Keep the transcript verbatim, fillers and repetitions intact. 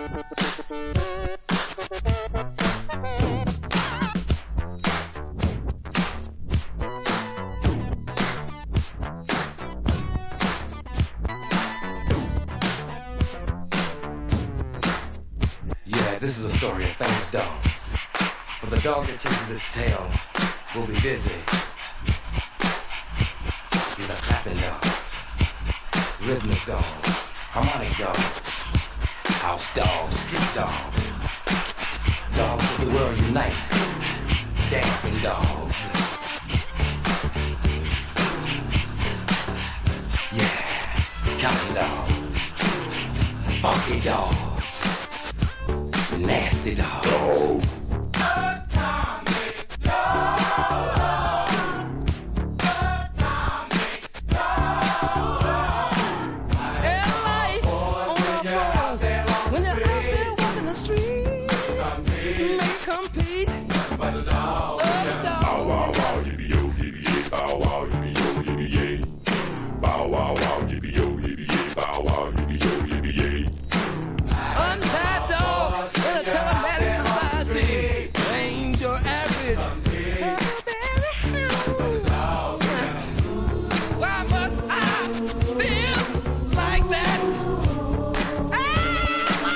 This is a story of famous dog. For the dog that chases its tail will be busy. These are clapping dogs, rhythmic dogs, harmonic dogs, house dogs, street dogs, dogs of the world unite, dancing dogs. Yeah, counting dog, funky dog. Nasty dogs. Oh. Atomic dog. Atomic dog. And life on the floor. When you're out there walking the street, you may compete. But the dog.